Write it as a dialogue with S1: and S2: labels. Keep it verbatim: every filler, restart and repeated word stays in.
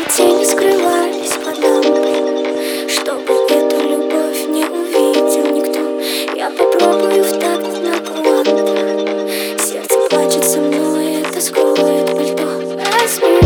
S1: тени скрывались под лампой, чтобы эту любовь не увидел никто. Я попробую в такт на квантах. Сердце плачет со мной, это скроет пальто. Возьми